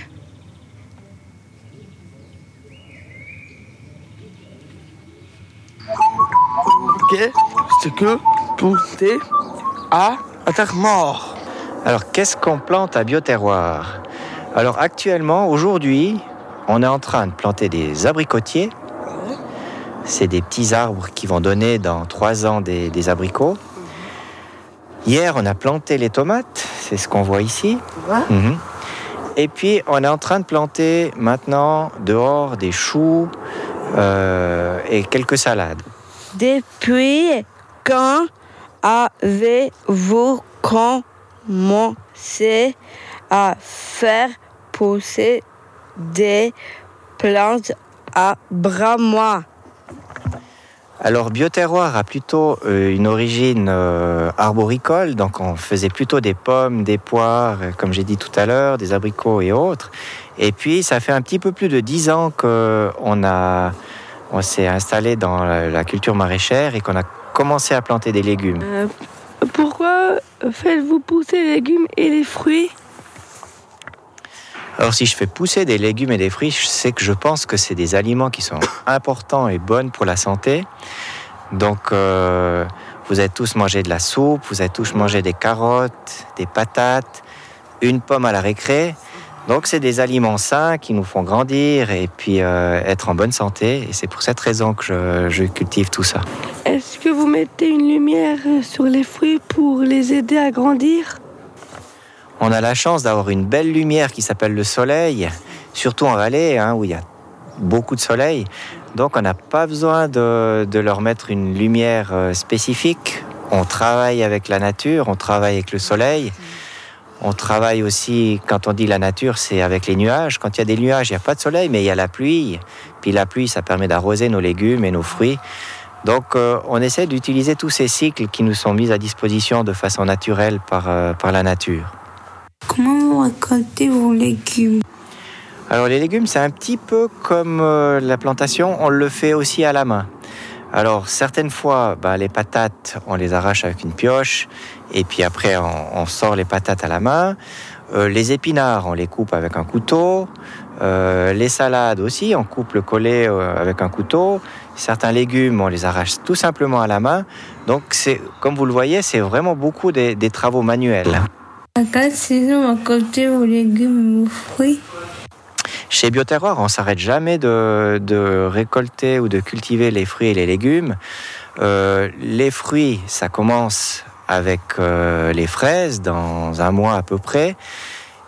Ok, c'est que planter à, à terre mort. Alors, qu'est-ce qu'on plante à Bioterroir? Alors, actuellement, aujourd'hui, on est en train de planter des abricotiers. C'est des petits arbres qui vont donner dans trois ans des, des abricots. Hier, on a planté les tomates, c'est ce qu'on voit ici. Ouais. Mmh. Et puis, on est en train de planter maintenant dehors des choux euh, et quelques salades. Depuis quand avez-vous commencé à faire pousser des plantes à bramois? Alors, Bioterroir a plutôt euh, une origine euh, arboricole, donc on faisait plutôt des pommes, des poires, comme j'ai dit tout à l'heure, des abricots et autres. Et puis, ça fait un petit peu plus de dix ans qu'on a, on s'est installé dans la, la culture maraîchère et qu'on a commencé à planter des légumes. Euh, pourquoi faites-vous pousser les légumes et les fruits? Alors, si je fais pousser des légumes et des fruits, c'est que je pense que c'est des aliments qui sont importants et bons pour la santé. Donc, euh, vous avez tous mangé de la soupe, vous avez tous mangé des carottes, des patates, une pomme à la récré. Donc, c'est des aliments sains qui nous font grandir et puis euh, être en bonne santé. Et c'est pour cette raison que je, je cultive tout ça. Est-ce que vous mettez une lumière sur les fruits pour les aider à grandir ? On a la chance d'avoir une belle lumière qui s'appelle le soleil, surtout en vallée, hein, où il y a beaucoup de soleil. Donc on n'a pas besoin de, de leur mettre une lumière spécifique. On travaille avec la nature, on travaille avec le soleil. On travaille aussi, quand on dit la nature, c'est avec les nuages. Quand il y a des nuages, il n'y a pas de soleil, mais il y a la pluie. Puis la pluie, ça permet d'arroser nos légumes et nos fruits. Donc euh, on essaie d'utiliser tous ces cycles qui nous sont mis à disposition de façon naturelle par, euh, par la nature. Comment vous récoltez vos légumes ? Alors les légumes, c'est un petit peu comme euh, la plantation, on le fait aussi à la main. Alors certaines fois, bah, les patates, on les arrache avec une pioche, et puis après on, on sort les patates à la main. Euh, les épinards, on les coupe avec un couteau. Euh, les salades aussi, on coupe le collet euh, avec un couteau. Certains légumes, on les arrache tout simplement à la main. Donc c'est, comme vous le voyez, c'est vraiment beaucoup des, des travaux manuels. À quelle saison récoltez vos légumes et vos fruits ? Chez Bioterroir, on ne s'arrête jamais de, de récolter ou de cultiver les fruits et les légumes. Euh, les fruits, ça commence avec euh, les fraises, dans un mois à peu près.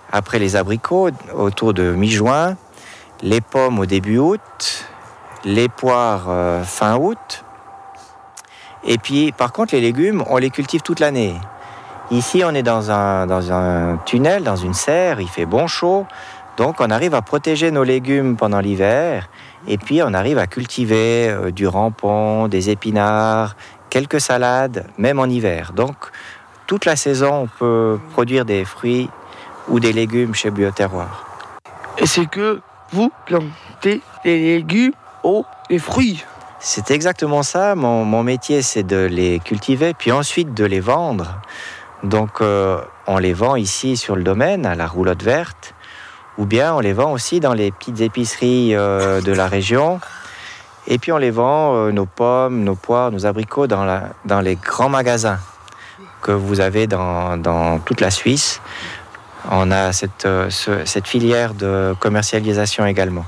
Après les abricots, autour de mi-juin, les pommes au début août, les poires euh, fin août. Et puis, par contre, les légumes, on les cultive toute l'année. Ici, on est dans un, dans un tunnel, dans une serre, il fait bon chaud. Donc, on arrive à protéger nos légumes pendant l'hiver. Et puis, on arrive à cultiver euh, du rampon, des épinards, quelques salades, même en hiver. Donc, toute la saison, on peut produire des fruits ou des légumes chez Bioterroir. Et c'est que vous plantez les légumes ou les fruits? C'est exactement ça. Mon, mon métier, c'est de les cultiver, puis ensuite de les vendre. Donc, euh, on les vend ici sur le domaine, à la Roulotte Verte, ou bien on les vend aussi dans les petites épiceries euh, de la région. Et puis, on les vend, euh, nos pommes, nos poires, nos abricots, dans, la, dans les grands magasins que vous avez dans, dans toute la Suisse. On a cette, euh, ce, cette filière de commercialisation également.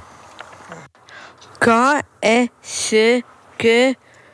Quand est-ce que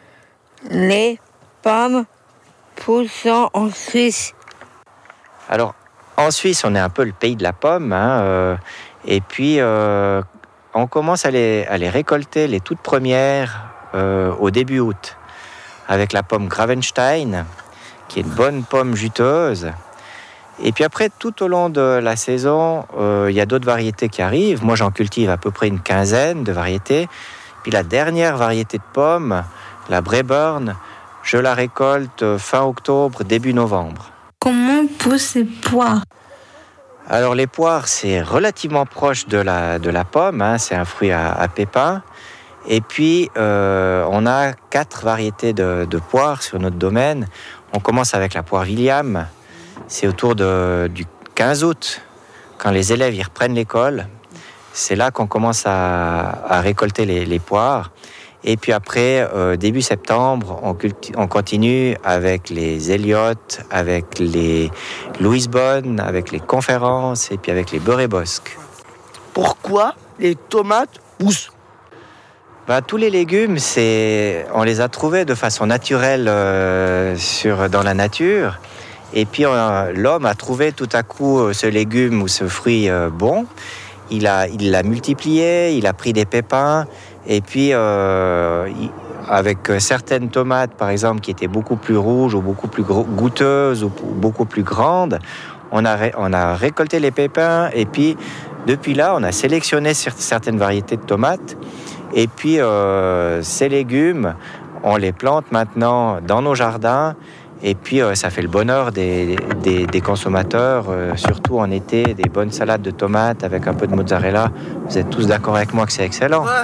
les pommes poussent en Suisse? Alors, en Suisse, on est un peu le pays de la pomme. Hein, euh, et puis, euh, on commence à les, à les récolter, les toutes premières, euh, au début août, avec la pomme Gravenstein, qui est une bonne pomme juteuse. Et puis après, tout au long de la saison, euh, il y a d'autres variétés qui arrivent. Moi, j'en cultive à peu près une quinzaine de variétés. Puis la dernière variété de pommes, la Braeburn, je la récolte fin octobre, début novembre. Comment poussent les poires? Alors les poires, c'est relativement proche de la, de la pomme. Hein, c'est un fruit à, à pépins. Et puis, euh, on a quatre variétés de, de poires sur notre domaine. On commence avec la poire William. C'est autour de, du quinze août, quand les élèves y reprennent l'école. C'est là qu'on commence à, à récolter les, les poires. Et puis après, euh, début septembre, on, culti- on continue avec les Elliot, avec les Louise Bonne, avec les Conférences et puis avec les Beurre et Bosque. Pourquoi les tomates poussent? Ben, tous les légumes, c'est, on les a trouvés de façon naturelle euh, sur, dans la nature. Et puis euh, l'homme a trouvé tout à coup euh, ce légume ou ce fruit euh, bon. Il a, il l'a multiplié, il a pris des pépins. Et puis euh, il, avec certaines tomates, par exemple, qui étaient beaucoup plus rouges ou beaucoup plus gros, goûteuses ou beaucoup plus grandes, on a, on a récolté les pépins. Et puis depuis là, on a sélectionné certaines variétés de tomates. Et puis euh, ces légumes, on les plante maintenant dans nos jardins. Et puis, euh, ça fait le bonheur des, des, des consommateurs, euh, surtout en été, des bonnes salades de tomates avec un peu de mozzarella. Vous êtes tous d'accord avec moi que c'est excellent? Ouais.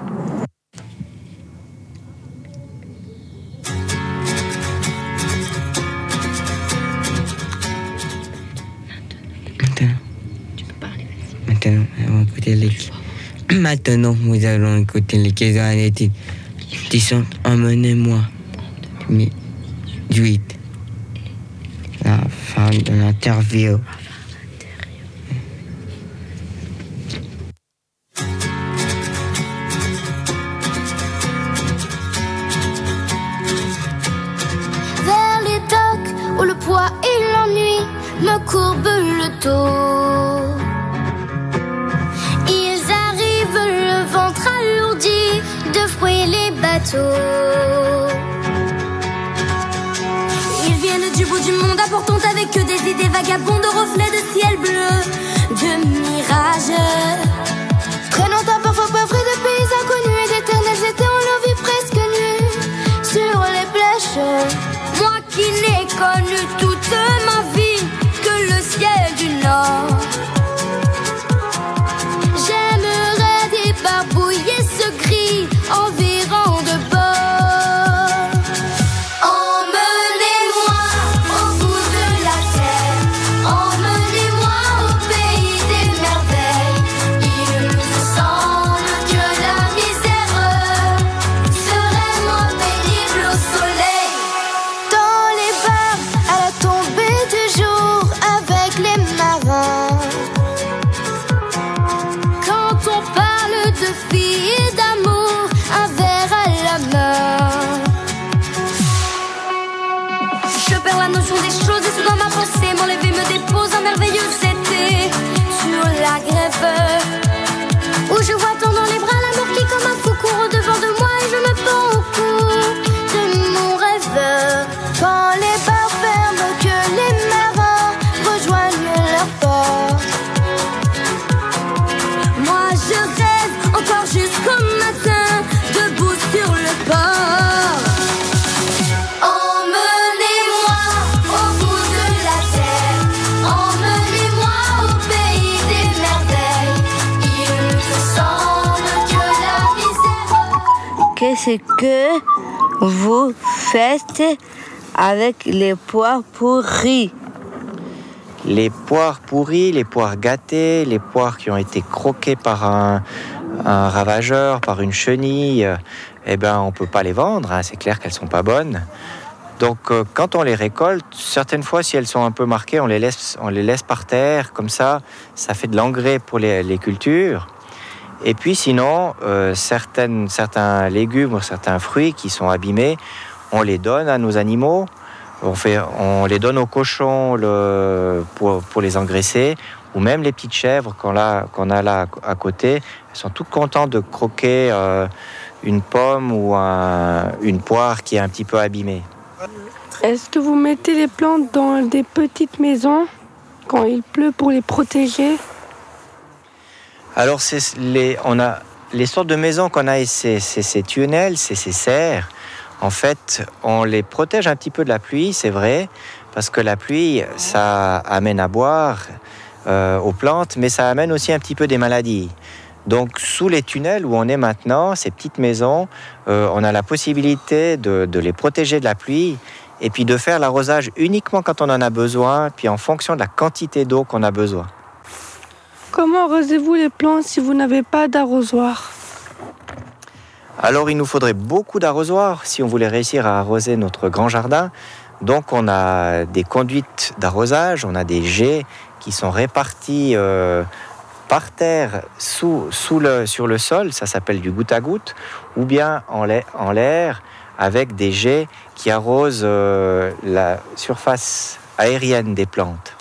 Maintenant, on va écouter les... Maintenant, nous allons écouter les questions analytiques qui sont Emmenez-moi. Mais... huit. La fin de l'interview. Vers les docks où le poids et l'ennui me courbent le dos. Ils arrivent le ventre alourdi de fouiller les bateaux. Du bout du monde apportant avec eux des idées vagabondes de reflets de ciel bleu, de mirages. Traînant un parfois pas vrai de pays inconnus et d'éternels étés, on leur vit presque nus sur les flèches. Moi qui n'ai connu toute ma vie que le ciel du Nord, j'aimerais débarbouiller ce gris environ de bord. Il qu'est-ce que vous faites avec les poires pourries? Les poires pourries, les poires gâtées, les poires qui ont été croquées par un, un ravageur, par une chenille, eh ben, on ne peut pas les vendre, hein, c'est clair qu'elles ne sont pas bonnes. Donc euh, quand on les récolte, certaines fois, si elles sont un peu marquées, on les laisse, on les laisse par terre, comme ça, ça fait de l'engrais pour les, les cultures. Et puis sinon, euh, certaines, certains légumes ou certains fruits qui sont abîmés, on les donne à nos animaux. On, fait, on les donne aux cochons le, pour, pour les engraisser, ou même les petites chèvres qu'on a, qu'on a là à côté. Elles sont toutes contentes de croquer euh, une pomme ou un, une poire qui est un petit peu abîmée. Est-ce que vous mettez les plantes dans des petites maisons quand il pleut pour les protéger? Alors, c'est les, on a, les sortes de maisons qu'on a, c'est, c'est ces tunnels, c'est ces serres. En fait, on les protège un petit peu de la pluie, c'est vrai, parce que la pluie, ça amène à boire euh, aux plantes, mais ça amène aussi un petit peu des maladies. Donc, sous les tunnels où on est maintenant, ces petites maisons, euh, on a la possibilité de, de les protéger de la pluie et puis de faire l'arrosage uniquement quand on en a besoin, puis en fonction de la quantité d'eau qu'on a besoin. Comment arrosez-vous les plantes si vous n'avez pas d'arrosoir? Alors, il nous faudrait beaucoup d'arrosoirs si on voulait réussir à arroser notre grand jardin. Donc, on a des conduites d'arrosage, on a des jets qui sont répartis euh, par terre, sous, sous le, sur le sol, ça s'appelle du goutte à goutte, ou bien en l'air, avec des jets qui arrosent euh, la surface aérienne des plantes.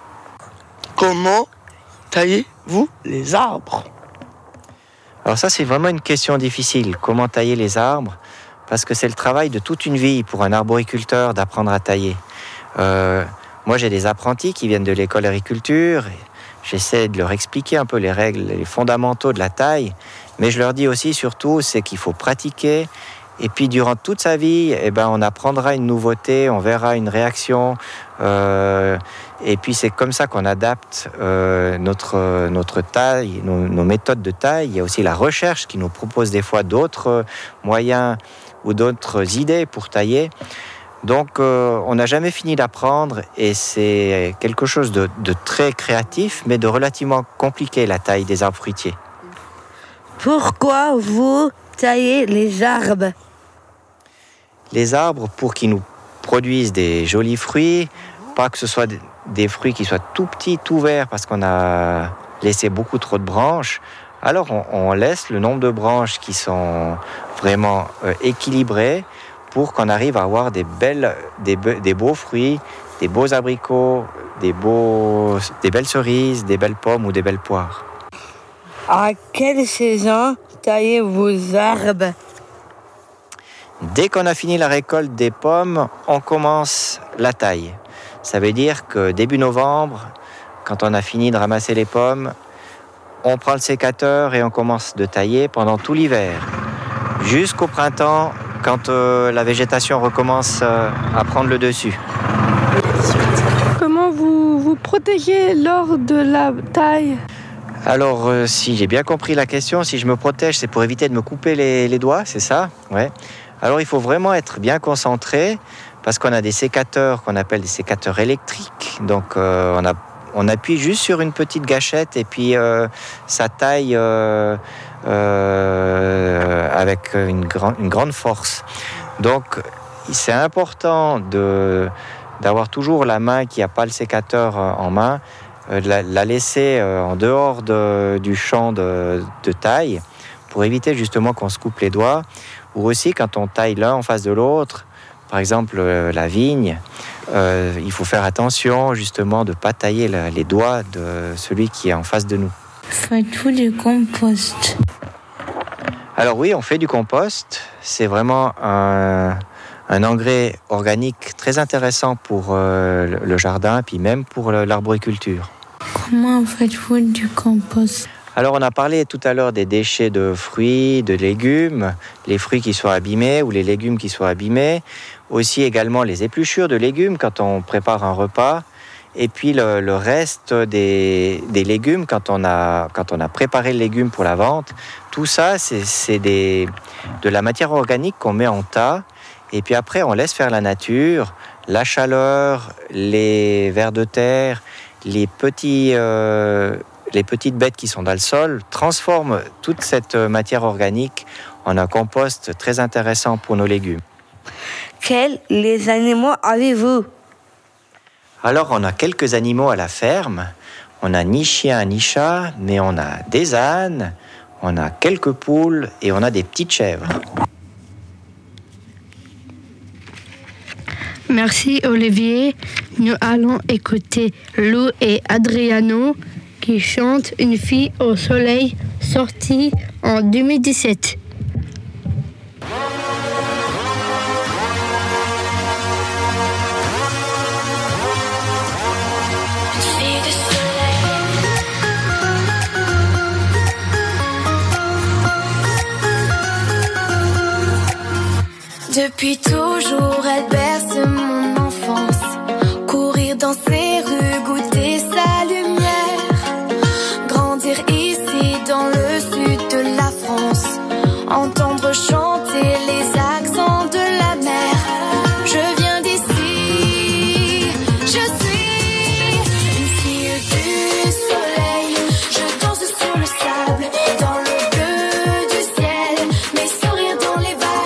Comment taillez-vous les arbres? Alors ça, c'est vraiment une question difficile. Comment tailler les arbres? Parce que c'est le travail de toute une vie pour un arboriculteur d'apprendre à tailler. Euh, moi, j'ai des apprentis qui viennent de l'école d'agriculture. J'essaie de leur expliquer un peu les règles, les fondamentaux de la taille. Mais je leur dis aussi, surtout, c'est qu'il faut pratiquer. Et puis, durant toute sa vie, eh ben, on apprendra une nouveauté, on verra une réaction. Euh, et puis, c'est comme ça qu'on adapte euh, notre, notre taille, nos, nos méthodes de taille. Il y a aussi la recherche qui nous propose des fois d'autres moyens ou d'autres idées pour tailler. Donc, euh, on n'a jamais fini d'apprendre et c'est quelque chose de, de très créatif, mais de relativement compliqué, la taille des arbres fruitiers. Pourquoi vous taillez les arbres? Les arbres, pour qu'ils nous produisent des jolis fruits, pas que ce soit des fruits qui soient tout petits, tout verts, parce qu'on a laissé beaucoup trop de branches. Alors, on, on laisse le nombre de branches qui sont vraiment euh, équilibrées pour qu'on arrive à avoir des, belles, des, be- des beaux fruits, des beaux abricots, des, beaux, des belles cerises, des belles pommes ou des belles poires. À quelle saison taillez-vous vos arbres? Dès qu'on a fini la récolte des pommes, on commence la taille. Ça veut dire que début novembre, quand on a fini de ramasser les pommes, on prend le sécateur et on commence de tailler pendant tout l'hiver. Jusqu'au printemps, quand euh, la végétation recommence euh, à prendre le dessus. Comment vous vous protégez lors de la taille? Alors, euh, si j'ai bien compris la question, si je me protège, c'est pour éviter de me couper les, les doigts, c'est ça? Ouais. Alors, il faut vraiment être bien concentré parce qu'on a des sécateurs qu'on appelle des sécateurs électriques. Donc, euh, on, a, on appuie juste sur une petite gâchette et puis euh, ça taille euh, euh, avec une, grand, une grande force. Donc, c'est important de, d'avoir toujours la main qui n'a pas le sécateur en main, euh, de la, la laisser euh, en dehors de, du champ de, de taille pour éviter justement qu'on se coupe les doigts. Ou aussi, quand on taille l'un en face de l'autre, par exemple euh, la vigne, euh, il faut faire attention justement de ne pas tailler la, les doigts de celui qui est en face de nous. Faites-vous du compost? Alors oui, on fait du compost. C'est vraiment un, un engrais organique très intéressant pour euh, le jardin, puis même pour l'arboriculture. Comment faites-vous du compost? Alors, on a parlé tout à l'heure des déchets de fruits, de légumes, les fruits qui soient abîmés ou les légumes qui soient abîmés. Aussi également les épluchures de légumes quand on prépare un repas. Et puis le, le reste des, des légumes, quand on, a, quand on a préparé le légume pour la vente, tout ça, c'est, c'est des, de la matière organique qu'on met en tas. Et puis après, on laisse faire la nature, la chaleur, les vers de terre, les, petits, euh, les petites bêtes qui sont dans le sol transforment toute cette matière organique en un compost très intéressant pour nos légumes. Quels les animaux avez-vous ? Alors, on a quelques animaux à la ferme. On n'a ni chien ni chat, mais on a des ânes, on a quelques poules et on a des petites chèvres. Merci Olivier. Nous allons écouter Lou et Adriano qui chantent Une fille au soleil, sortie en deux mille dix-sept. Depuis toujours, elle berce mon enfance. Courir dans ses rues, goûter sa lumière. Grandir ici dans le sud de la France. Entendre chanter les accents de la mer. Je viens d'ici, je suis une fille du soleil. Je danse sur le sable, dans le bleu du ciel. Mes sourires dans les vagues.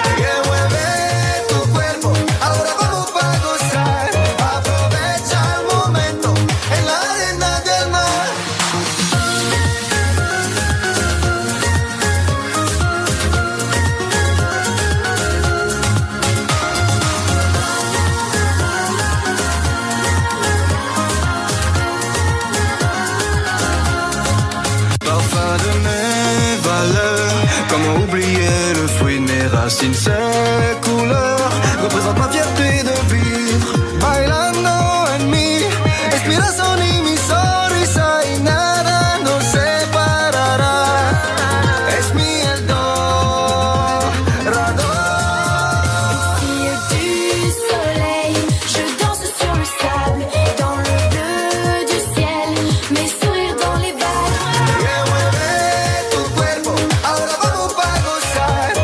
Ces couleurs représentent ma fierté de vivre. Bailando en mi inspiración y mi sonrisa y nada nos separará. Es mi Eldorado. Fille du soleil, je danse sur le sable, dans le bleu du ciel, mes sourires dans les vagues. Que mueve tu cuerpo, ahora vamos pa gozar.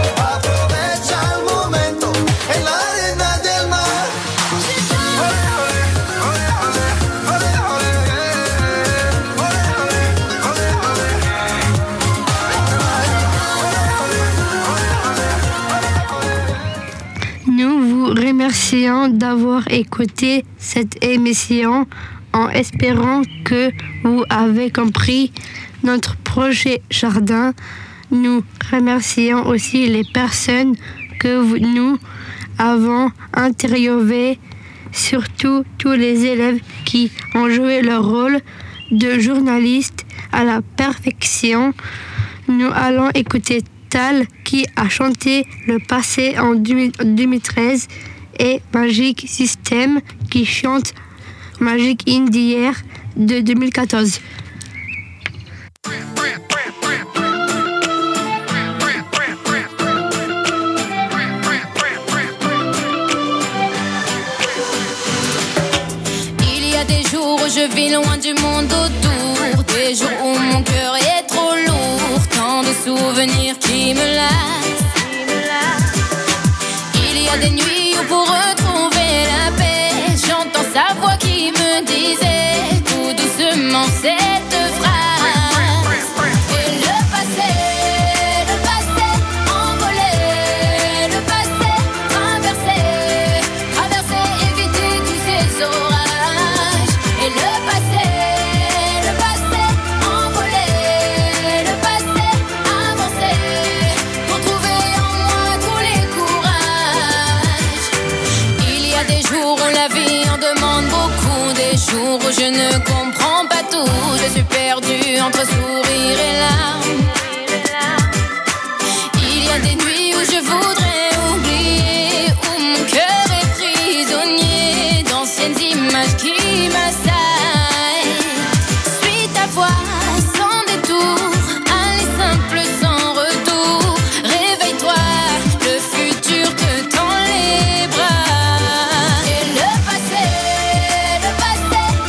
Nous vous remercions d'avoir écouté cette émission en espérant que vous avez compris notre projet jardin. Nous remercions aussi les personnes que vous- nous avons interviewées, surtout tous les élèves qui ont joué leur rôle de journaliste à la perfection. Nous allons écouter Tal qui a chanté Le passé en deux mille treize et Magic System qui chante Magic in the Air de deux mille quatorze. Il y a des jours où je vis loin du monde autour, des jours où mon cœur est trop lourd, tant de souvenirs qui me lassent. Il y a des nuits où pour retrouver la paix, j'entends sa voix qui me disait tout doucement cette phrase. Et le passé, le passé envolé, le passé traversé, traversé, éviter tous ces orages. Et le passé, le passé envolé, le passé avancé, pour trouver en moi tous les courages. Il y a des jours où la vie en demande beaucoup, des jours où je ne comprends pas tout. Je suis perdue entre sourire et larmes. Il y a des nuits où je voudrais oublier, où mon cœur est prisonnier d'anciennes images qui m'assaillent. Suis ta voix sans détour, allez simple sans retour. Réveille-toi, le futur te tend les bras. Et le passé, le passé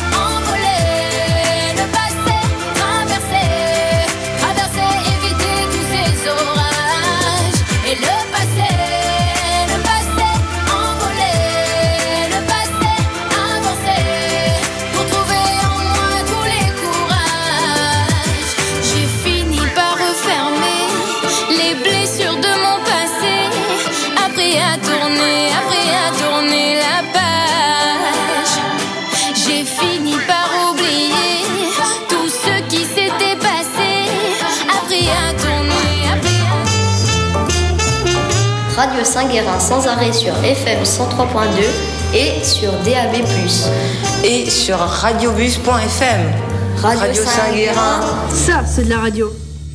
Radio Saint-Guérin sans arrêt sur F M cent trois point deux et sur D A B plus. Et sur radiobus point F M. Radio, Radio Saint-Guérin. Ça, c'est de la radio.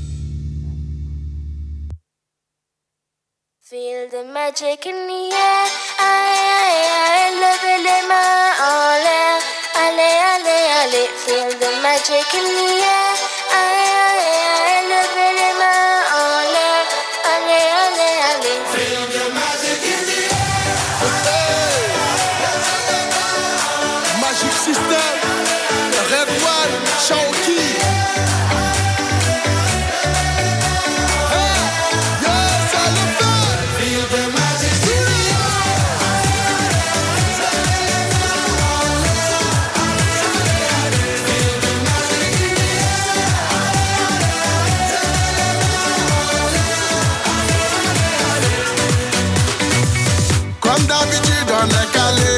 Feel the magic in the air. Aïe, aïe, aïe, levez les mains en l'air. Allez, allez, allez. Feel the magic in the air. Aïe, aïe, aïe, levez les mains en l'air. Allez, allez, allez. Feel the magic in the air. Magic System, Red One, Shaoki. Comme d'habitude on est calé,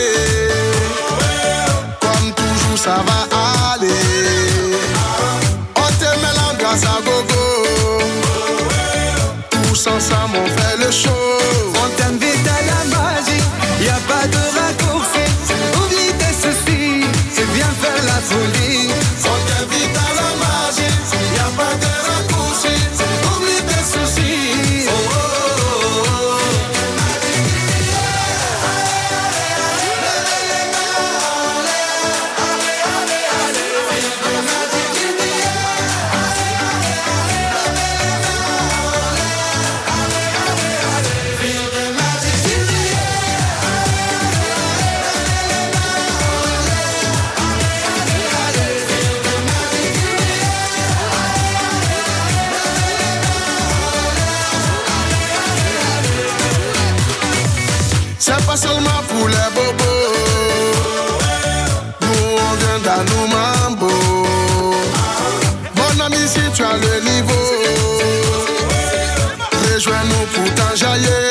comme toujours ça va aller. On te met l'ambiance à gogo, tous ensemble on fait le show. On t'invite à la magie, y a pas de raccourci. Oublie tes soucis, c'est bien faire la folie. On t'invite à la magie, y a pas de raccourci. Oublie tes soucis. Oh, oh, oh, oh. C'est pas seulement pour les bobos, nous on vient dans nos mambo. Mon ami, si tu as le niveau, rejoins-nous pour t'enjailler.